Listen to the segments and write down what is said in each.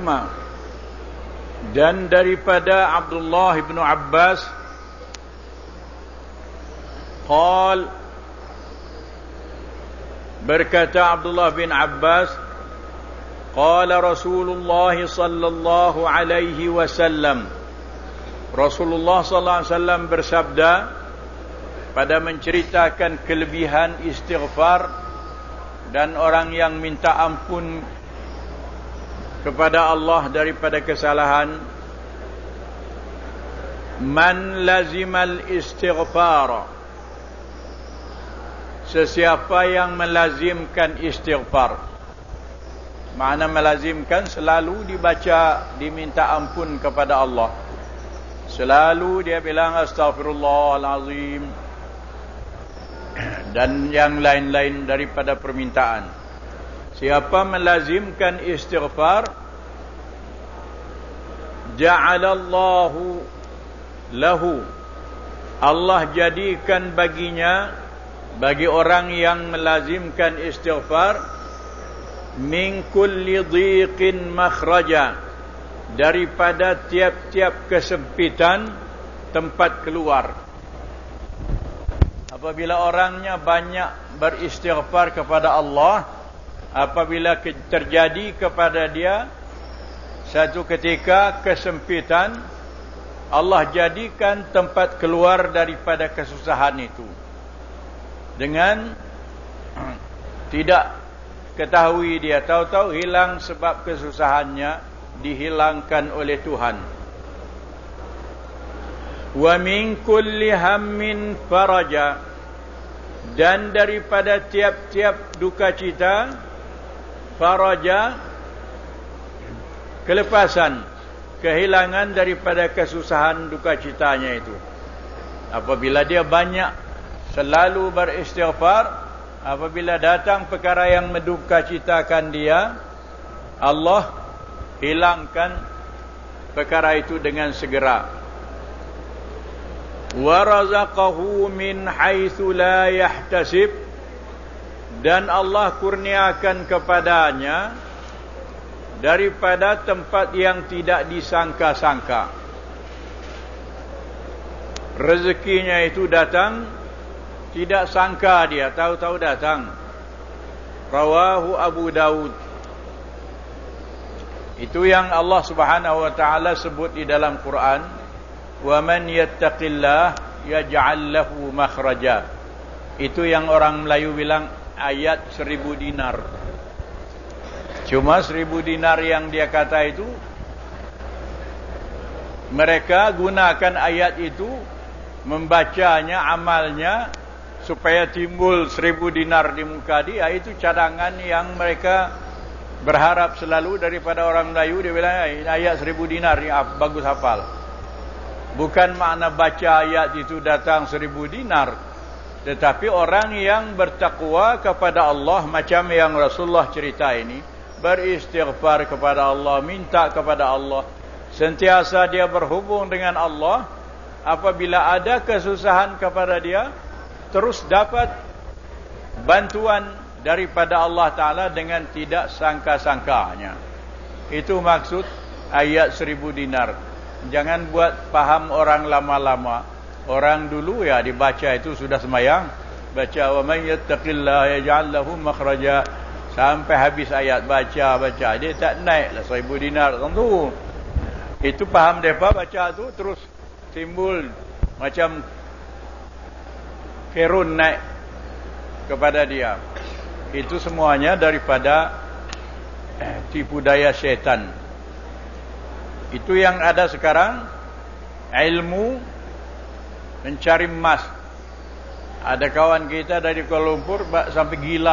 anhuma, dan daripada Abdullah bin Abbas qal, berkata Abdullah bin Abbas, qala Rasulullah sallallahu alaihi wasallam, Rasulullah sallallahu alaihi wasallam bersabda pada menceritakan kelebihan istighfar dan orang yang minta ampun kepada Allah daripada kesalahan, man lazimal istighfar, sesiapa yang melazimkan istighfar. Makna melazimkan, selalu dibaca, diminta ampun kepada Allah, selalu dia bilang astaghfirullahalazim dan yang lain-lain daripada permintaan. Siapa melazimkan istighfar, ja'alallahu lahu, Allah jadikan baginya, bagi orang yang melazimkan istighfar, min kulli dhiqin makhraja, daripada tiap-tiap kesempitan tempat keluar. Apabila orangnya banyak beristighfar kepada Allah, apabila terjadi kepada dia satu ketika kesempitan, Allah jadikan tempat keluar daripada kesusahan itu. Dengan tidak ketahui dia, tahu-tahu hilang sebab kesusahannya dihilangkan oleh Tuhan. Wa min kulli hammin faraja, dan daripada tiap-tiap duka cita, faraja, kelepasan, kehilangan daripada kesusahan duka citanya itu. Apabila dia banyak selalu beristighfar, apabila datang perkara yang menduka citakan dia, Allah hilangkan perkara itu dengan segera. Wa razaqahu min haitsu la yahtasib, dan Allah kurniakan kepadanya daripada tempat yang tidak disangka-sangka. Rezekinya itu datang, tidak sangka dia, tahu-tahu datang. Rawahu Abu Daud. Itu yang Allah Subhanahu wa taala sebut di dalam Quran, wa man yattaqillah yaj'al lahu makhraja. Itu yang orang Melayu bilang ayat 1000 dinar. Cuma 1000 dinar yang dia kata itu, mereka gunakan ayat itu, membacanya, amalnya, supaya timbul 1000 dinar di muka dia. Itu cadangan yang mereka berharap selalu daripada orang Melayu. Dia bilang ayat 1000 dinar ni bagus hafal. Bukan makna baca ayat itu datang 1000 dinar, tetapi orang yang bertakwa kepada Allah, macam yang Rasulullah cerita ini, beristighfar kepada Allah, minta kepada Allah, sentiasa dia berhubung dengan Allah. Apabila ada kesusahan kepada dia, terus dapat bantuan daripada Allah Ta'ala dengan tidak sangka-sangkanya. Itu maksud ayat 1000 dinar. Jangan buat faham orang lama-lama. Orang dulu ya dibaca itu sudah semayang, baca wa man yattaqillaha yaj'al lahu makhraja, sampai habis ayat baca, dia tak naiklah 1000 dinar tentu. Itu faham depa, baca tu terus timbul macam kerun naik kepada dia. Itu semuanya daripada tipu daya syaitan. Itu yang ada sekarang, ilmu mencari emas. Ada kawan kita dari Kuala Lumpur sampai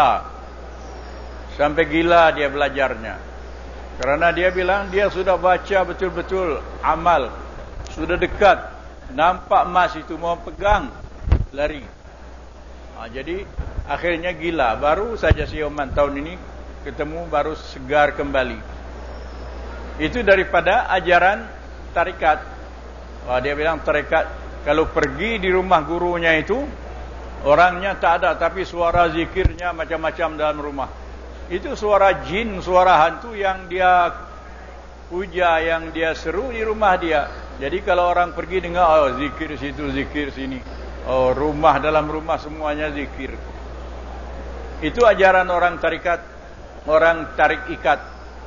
gila dia belajarnya. Karena dia bilang dia sudah baca betul-betul amal, sudah dekat, nampak emas itu mau pegang, lari. Jadi akhirnya gila. Baru saja siuman tahun ini ketemu, baru segar kembali. Itu daripada ajaran tarikat. Dia bilang tarikat, kalau pergi di rumah gurunya itu, orangnya tak ada, tapi suara zikirnya macam-macam dalam rumah. Itu suara jin, suara hantu yang dia puja yang dia seru di rumah dia. Jadi kalau orang pergi dengar, oh zikir situ, zikir sini, oh rumah dalam rumah semuanya zikir. Itu ajaran orang tarikat, orang tarik ikat.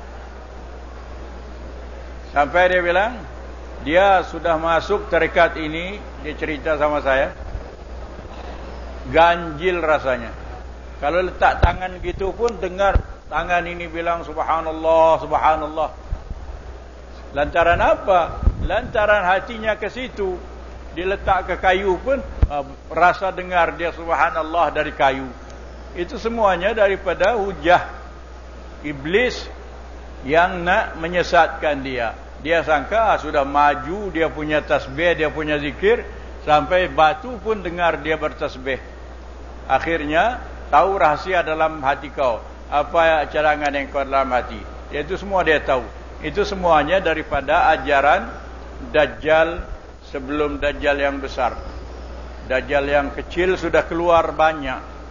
Sampai dia bilang, dia sudah masuk tarikat ini, dia cerita sama saya, ganjil rasanya. Kalau letak tangan gitu pun dengar tangan ini bilang subhanallah, subhanallah. Lantaran apa? Lantaran hatinya ke situ. Diletak ke kayu pun rasa dengar dia subhanallah dari kayu. Itu semuanya daripada hujah iblis yang nak menyesatkan dia. Dia sangka sudah maju, dia punya tasbih, dia punya zikir, sampai batu pun dengar dia bertasbih. Akhirnya tahu rahasia dalam hati kau, apa cadangan yang kau dalam hati. Itu semua dia tahu. Itu semuanya daripada ajaran Dajjal sebelum Dajjal yang besar. Dajjal yang kecil sudah keluar banyak.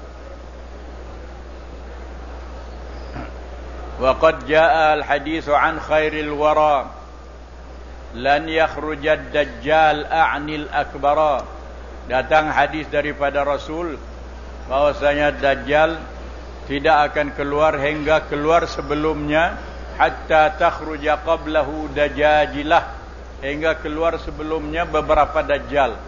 وقد جاء الحديث عن خير الورى لن يخرج الدجال أعني الأكبر. Datang hadis daripada Rasul bahwasanya Dajjal tidak akan keluar hingga keluar sebelumnya, hatta takhruja qablahu dajajilah, hingga keluar sebelumnya beberapa Dajjal.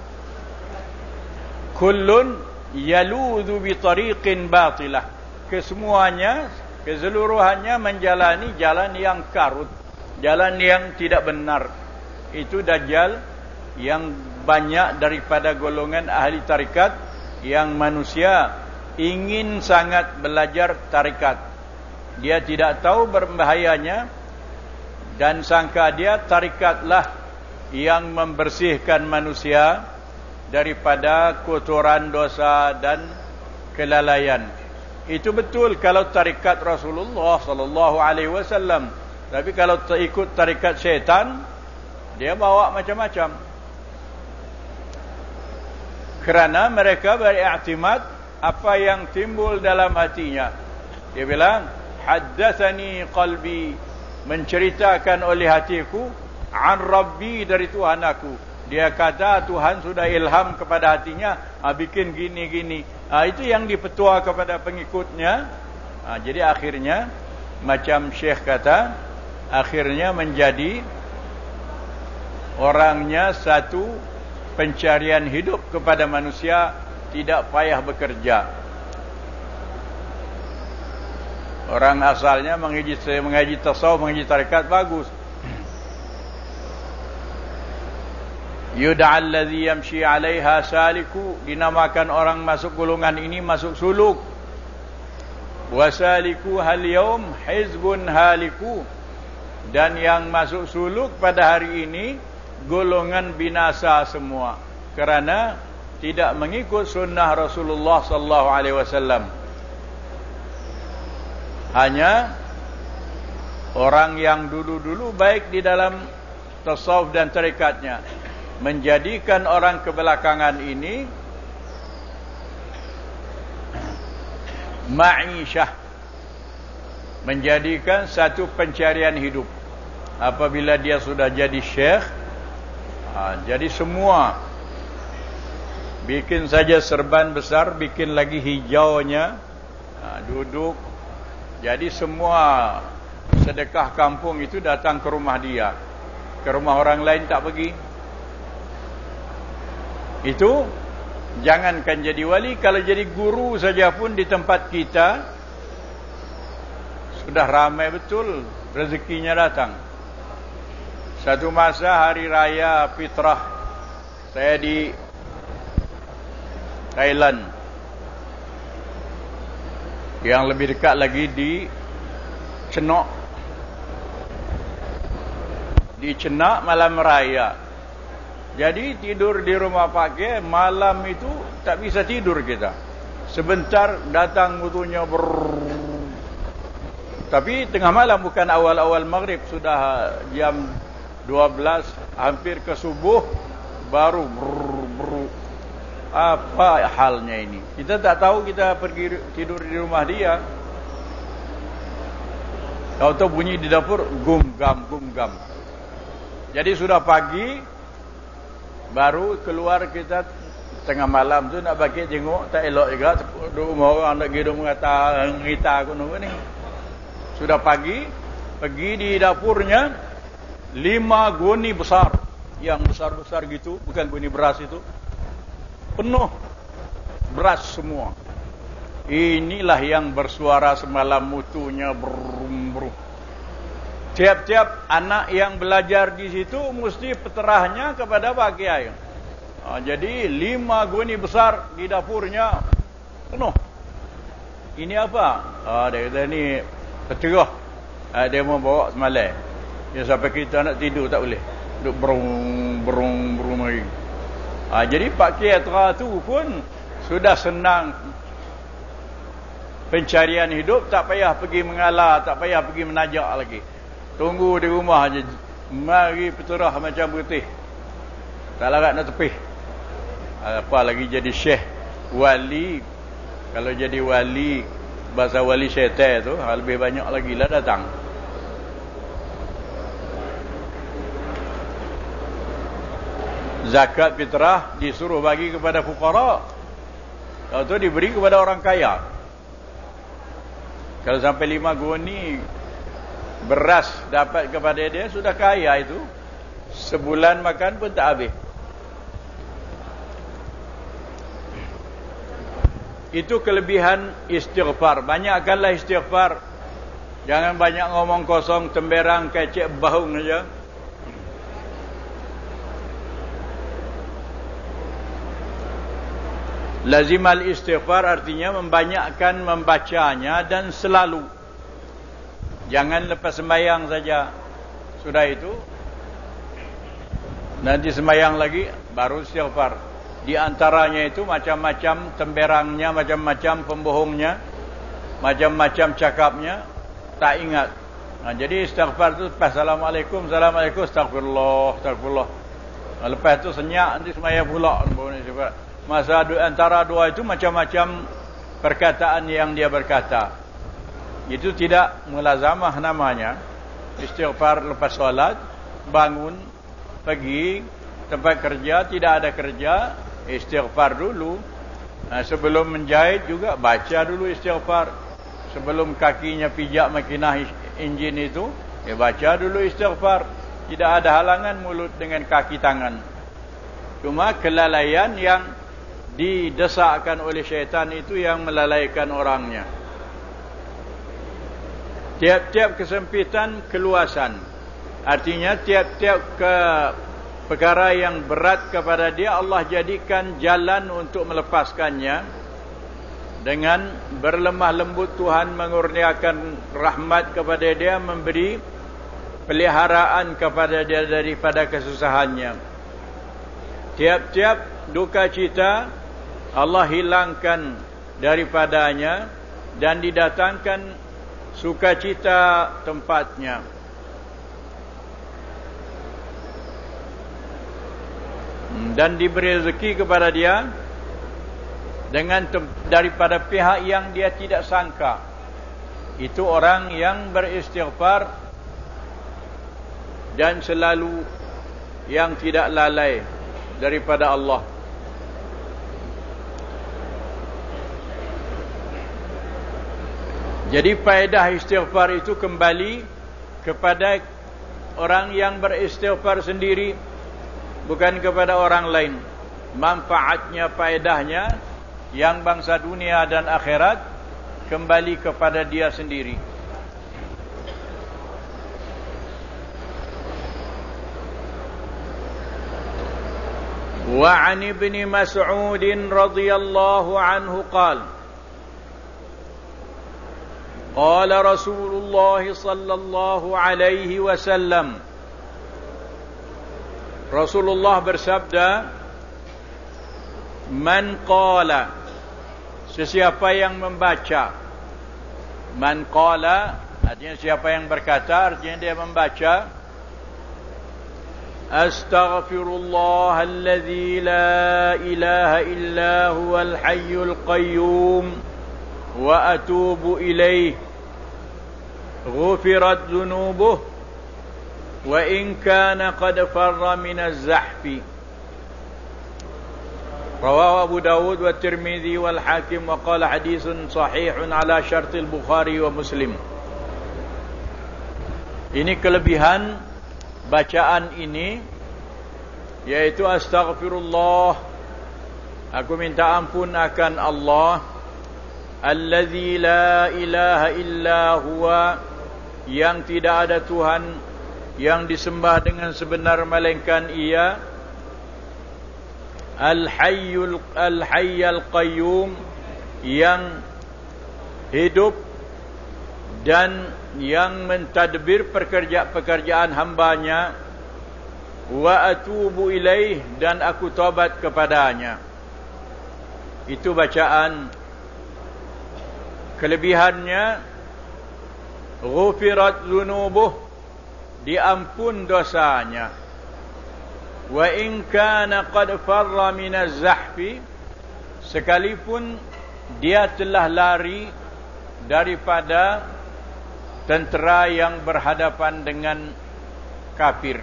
Kullun yaludhu bi tariqin batilah, kesemuanya, keseluruhannya menjalani jalan yang karut, jalan yang tidak benar. Itu Dajjal yang banyak daripada golongan ahli tarikat, yang manusia ingin sangat belajar tarikat. Dia tidak tahu berbahayanya dan sangka dia tarikatlah yang membersihkan manusia daripada kotoran dosa dan kelalaian. Itu betul kalau tarikat Rasulullah sallallahu alaihi wasallam. Tapi kalau ikut tarikat syaitan, dia bawa macam-macam. Kerana mereka beriktimad apa yang timbul dalam hatinya. Dia bilang, haddatsani qalbi, menceritakan oleh hatiku, an rabbi, dari Tuhan aku. Dia kata Tuhan sudah ilham kepada hatinya, bikin gini-gini. Itu yang dipetua kepada pengikutnya. Jadi akhirnya, macam Syekh kata, akhirnya menjadi orangnya satu pencarian hidup kepada manusia, tidak payah bekerja. Orang asalnya mengaji tasawuf, mengaji tarekat, bagus. Yud'al ladzi yamshi 'alaiha saliku, dinamakan orang masuk golongan ini masuk suluk. Wasaliku hal yaum hizbun haliku, dan yang masuk suluk pada hari ini golongan binasa semua, kerana tidak mengikut sunnah Rasulullah sallallahu alaihi wasallam. Hanya orang yang dulu-dulu baik di dalam tasawuf dan tarikatnya menjadikan orang kebelakangan ini ma'isyah, menjadikan satu pencarian hidup. Apabila dia sudah jadi syekh, jadi semua bikin saja serban besar, bikin lagi hijaunya, duduk. Jadi semua sedekah kampung itu datang ke rumah dia, ke rumah orang lain tak pergi. Itu jangankan jadi wali, kalau jadi guru saja pun di tempat kita sudah ramai betul, rezekinya datang. Satu masa hari raya fitrah, saya di Thailand, yang lebih dekat lagi di Cenok. Di Cenak malam raya. Jadi tidur di rumah pakai, malam itu tak bisa tidur kita. Sebentar datang mutunya tapi tengah malam, bukan awal-awal maghrib, sudah jam 12 hampir ke subuh baru apa halnya ini? Kita tak tahu, kita pergi tidur di rumah dia. Tahu-tahu bunyi di dapur, gum gam. Jadi sudah pagi, baru keluar kita tengah malam tu nak bagi tengok, tak elok juga. Rumah orang nak pergi ngita aku nunggu ni. Sudah pagi, pergi di dapurnya, 5 goni besar. Yang besar-besar gitu, bukan goni beras itu. Penuh beras semua. Inilah yang bersuara semalam mutunya brum. Tiap-tiap anak yang belajar di situ mesti peterahnya kepada bagi air. Jadi 5 goni besar di dapurnya penuh. Ini apa? Dia kata ni pecerah. Dia mau bawa semalam. Ya, sampai kita nak tidur tak boleh. Duk berung lagi. Jadi Pak Kietra tu pun sudah senang pencarian hidup, tak payah pergi mengalah, tak payah pergi menajak lagi. Tunggu di rumah aja. Mari peterah macam putih. Tak larat nak tepih. Apa lagi jadi syekh, wali. Kalau jadi wali, bahasa wali syaitan tu lebih banyak lagi lah datang. Zakat fitrah disuruh bagi kepada fuqara, atau diberi kepada orang kaya. Kalau sampai 5 goni beras dapat kepada dia, sudah kaya itu. Sebulan makan pun tak habis. Itu kelebihan istighfar. Banyakkanlah istighfar. Jangan banyak ngomong kosong, temberang, kecek, bahung saja. Lazimal istighfar artinya membanyakkan membacanya dan selalu. Jangan lepas sembahyang saja. Sudah itu, nanti sembahyang lagi baru istighfar. Di antaranya itu macam-macam temberangnya, macam-macam pembohongnya, macam-macam cakapnya, tak ingat. Jadi istighfar itu assalamualaikum, assalamualaikum, astagfirullah. Lepas itu senyak, nanti sembahyang pula. Masa antara dua itu macam-macam perkataan yang dia berkata. Itu tidak mulazamah namanya. Istighfar lepas solat, bangun, pergi tempat kerja, tidak ada kerja, istighfar dulu. Sebelum menjahit juga baca dulu istighfar. Sebelum kakinya pijak makinah enjin itu, baca dulu istighfar. Tidak ada halangan mulut dengan kaki tangan. Cuma kelalaian yang didesakkan oleh syaitan itu yang melalaikan orangnya. Tiap-tiap kesempitan keluasan. Artinya tiap-tiap perkara yang berat kepada dia, Allah jadikan jalan untuk melepaskannya. Dengan berlemah lembut Tuhan mengurniakan rahmat kepada dia, memberi peliharaan kepada dia daripada kesusahannya. Tiap-tiap duka cita Allah hilangkan daripadanya dan didatangkan sukacita tempatnya. Dan diberi rezeki kepada dia dengan daripada pihak yang dia tidak sangka. Itu orang yang beristighfar dan selalu yang tidak lalai daripada Allah. Jadi faedah istighfar itu kembali kepada orang yang beristighfar sendiri, bukan kepada orang lain. Manfaatnya, faedahnya yang bangsa dunia dan akhirat kembali kepada dia sendiri. Wa 'an Ibnu Mas'ud radhiyallahu anhu qala قال رسول الله صلى الله عليه وسلم, Rasulullah bersabda, man qala, sesiapa yang membaca. Man qala artinya siapa yang berkata, artinya dia membaca. Astaghfirullah alladzi la ilaha illa huwal hayyul qayyum wa atubu ilaih. ghufirat dhunubuh wa in kana qad farra min az-zahfi. Rawahu Abu Dawud wa Tirmidzi wal Hakim wa qala haditsun sahihun ala syartil Bukhari wa Muslim. Ini kelebihan bacaan ini, yaitu astaghfirullah, aku minta ampun akan Allah, allazi la ilaha illa huwa, yang tidak ada Tuhan yang disembah dengan sebenar melainkan Ia, Al-Hayyul Qayyum, yang hidup dan yang mentadbir pekerjaan hambanya, wa atubu ilaih, dan aku taubat kepadanya. Itu bacaan. Kelebihannya, ghufirat dhunubuh, diampun dosanya. Wa in kana qad farra min az-zahfi, sekalipun dia telah lari daripada tentera yang berhadapan dengan kafir.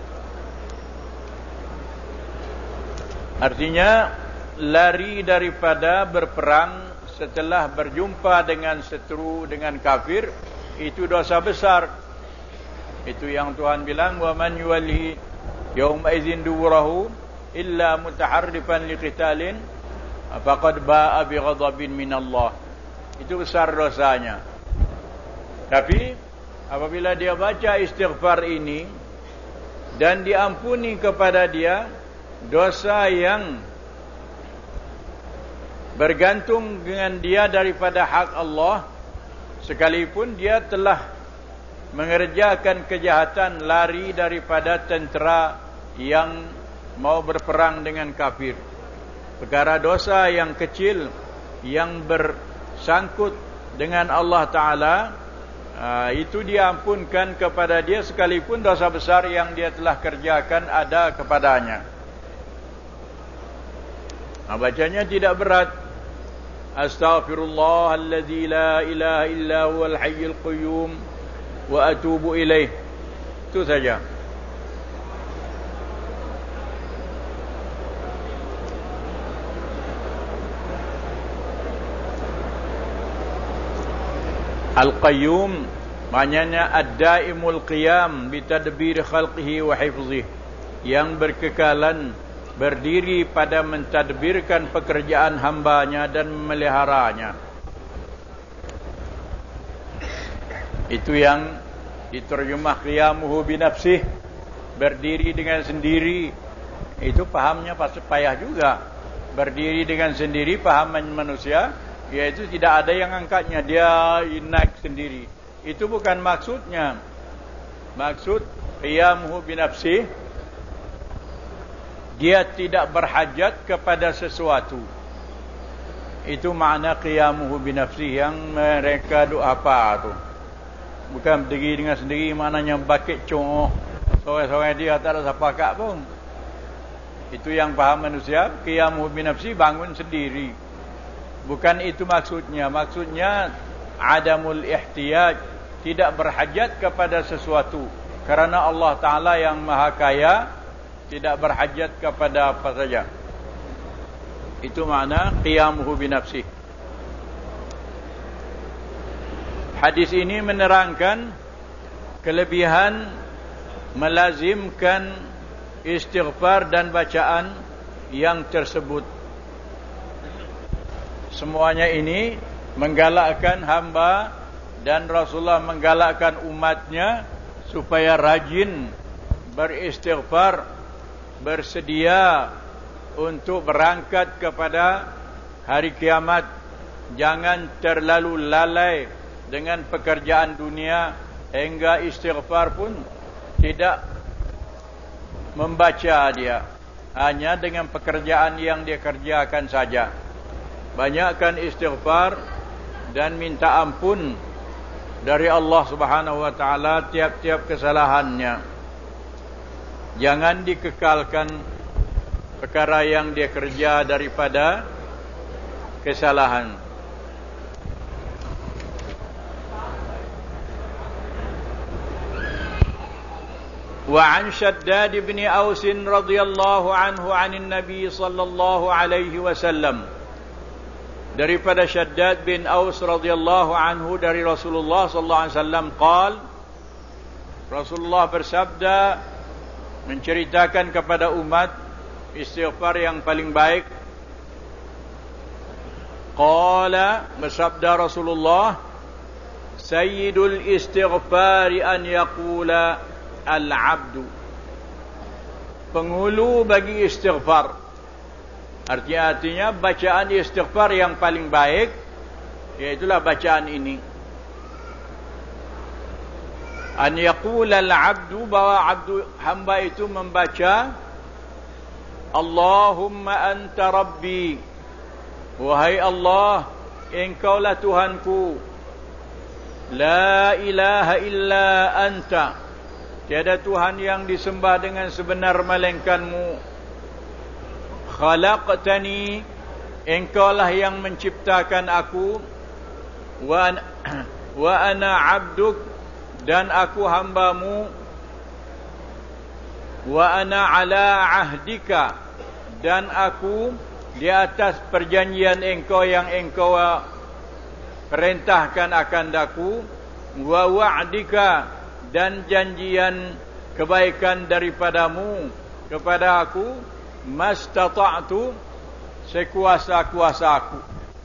Artinya lari daripada berperang setelah berjumpa dengan seteru, dengan kafir, itu dosa besar. Itu yang Tuhan bilang, wa man yuwalli yawma idzin duburahu illa mutaharrifan liqitalin faqad ba'a bighadabin minallah. Itu besar dosanya. Tapi apabila dia baca istighfar ini dan diampuni kepada dia dosa yang bergantung dengan dia daripada hak Allah, sekalipun dia telah mengerjakan kejahatan, lari daripada tentera yang mau berperang dengan kafir, perkara dosa yang kecil yang bersangkut dengan Allah Ta'ala, itu diampunkan kepada dia sekalipun dosa besar yang dia telah kerjakan ada kepadanya. Bacanya tidak berat. Astaghfirullahalladzi la ilaha illa huwal hayyul qayyum wa atubu ilaih. Itu saja. Al-Qayyum maknanya ad-daimul qiyam bitadbir khalqihi wa hifzih, yang berkekalan berdiri pada mentadbirkan pekerjaan hambanya dan memeliharanya. Itu yang diterjemah qiyamuhu binafsih, berdiri dengan sendiri. Itu pahamnya pasti payah juga. Berdiri dengan sendiri pahaman manusia, yaitu tidak ada yang angkatnya, dia naik sendiri. Itu bukan maksudnya. Maksud qiyamuhu binafsih, dia tidak berhajat kepada sesuatu. Itu makna qiyamuhu binafsih yang mereka duk apa tu. Bukan berdiri dengan sendiri maknanya bakit congok, sore-sore dia tak ada siapa kat pun. Itu yang faham manusia, qiyamuhu binafsih, bangun sendiri. Bukan itu maksudnya. Maksudnya adamul ihtiyaj, tidak berhajat kepada sesuatu. Karena Allah Ta'ala yang Maha Kaya, tidak berhajat kepada apa saja. Itu makna qiyamuhu binafsih. Hadis ini menerangkan kelebihan melazimkan istighfar dan bacaan yang tersebut. Semuanya ini menggalakkan hamba dan Rasulullah menggalakkan umatnya supaya rajin beristighfar, bersedia untuk berangkat kepada hari kiamat. Jangan terlalu lalai dengan pekerjaan dunia hingga istighfar pun tidak membaca dia, hanya dengan pekerjaan yang dia kerjakan saja. Banyakkan istighfar dan minta ampun dari Allah Subhanahu wa Ta'ala tiap-tiap kesalahannya. Jangan dikekalkan perkara yang dia kerja daripada kesalahan. Wa an Shaddad bin Aus radhiyallahu anhu 'anil Nabi sallallahu alaihi wasallam. Daripada Shaddad bin Aus radhiyallahu anhu dari Rasulullah sallallahu alaihi wasallam qaal, Rasulullah bersabda menceritakan kepada umat istighfar yang paling baik. Qala, bersabda Rasulullah, sayyidul istighfar an yaqula al-'abdu. Penghulu bagi istighfar, artinya bacaan istighfar yang paling baik iaitulah bacaan ini. An yaqula al-'abdu, bahwa hamba itu membaca Allahumma anta rabbi, wahai Allah, engkaulah Tuhanku, la ilaha illa anta, tiada Tuhan yang disembah dengan sebenar melainkan-Mu, khalaqtani, engkaulah yang menciptakan aku, wa ana 'abduk, dan aku hamba-Mu, wa ana 'ala 'ahdika, dan aku di atas perjanjian engkau yang engkau perintahkan akan daku, wa wa'dika, dan janjian kebaikan daripadamu kepada aku, mastata'tu, sekuasa-kuasa aku.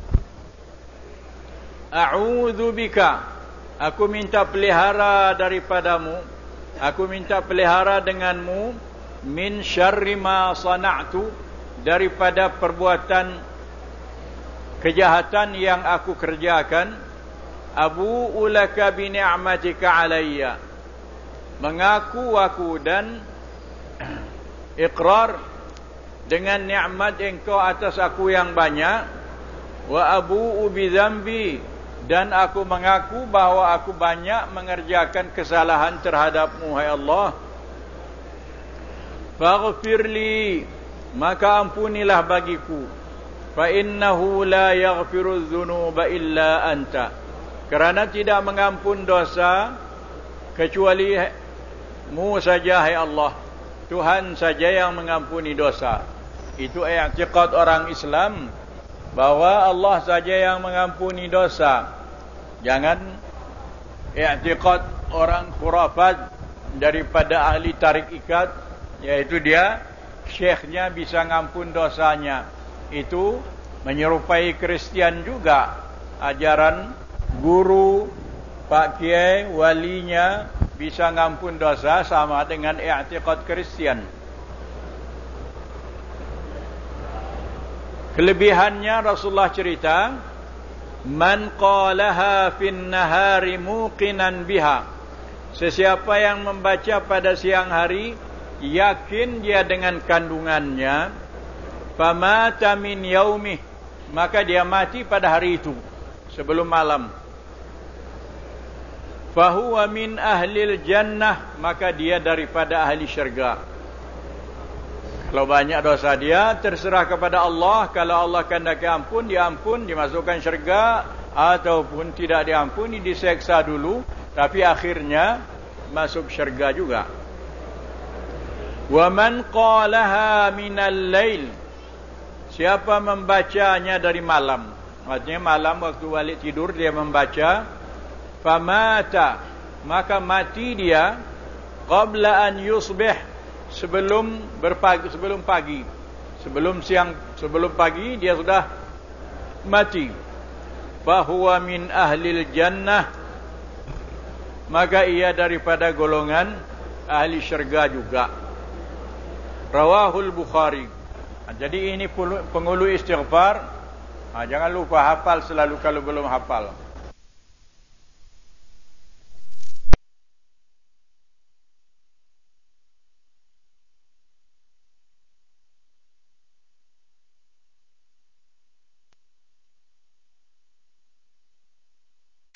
A'udzu bika, aku minta pelihara daripadamu, aku minta pelihara denganmu, min syarri ma sana'tu, daripada perbuatan kejahatan yang aku kerjakan, abu'u laka bi ni'matika alayya, mengaku aku dan iqrar dengan nikmat engkau atas aku yang banyak, wa abu'u bi dzambi, dan aku mengaku bahwa aku banyak mengerjakan kesalahan terhadapmu, hai Allah. Faghfirli, maka ampunilah bagiku, fa innahu la yaghfiru dzunuba illa anta, kerana tidak mengampun dosa kecuali Mu saja, hai Allah. Tuhan saja yang mengampuni dosa. Itu i'tiqad orang Islam, bahwa Allah saja yang mengampuni dosa. Jangan i'tiqad orang khurafat daripada ahli tarik ikat, yaitu dia syekhnya bisa ngampun dosanya. Itu menyerupai Kristian juga. Ajaran guru, pak kiai, walinya bisa ngampun dosa, sama dengan i'tiqad Kristian. Kelebihannya Rasulullah cerita, man qalaha fin nahari muqinan biha, sesiapa yang membaca pada siang hari yakin dia dengan kandungannya, famata min yaumih, maka dia mati pada hari itu sebelum malam, fahuwa min ahlil jannah, maka dia daripada ahli syurga. Kalau banyak dosa dia, terserah kepada Allah. Kalau Allah kehendaki ampun, diampun, dimasukkan syurga, ataupun tidak diampuni, diseksa dulu, tapi akhirnya masuk syurga juga. Wa man qalaha minal lail, siapa membacanya dari malam, artinya malam waktu balik tidur dia membaca, famata, maka mati dia, qabla an yusbih, sebelum pagi, sebelum siang, sebelum pagi dia sudah mati, fahuwa min ahlil jannah, maka ia daripada golongan ahli syurga juga. Rawahul Bukhari. Jadi ini penghulu istighfar. Jangan lupa hafal selalu kalau belum hafal.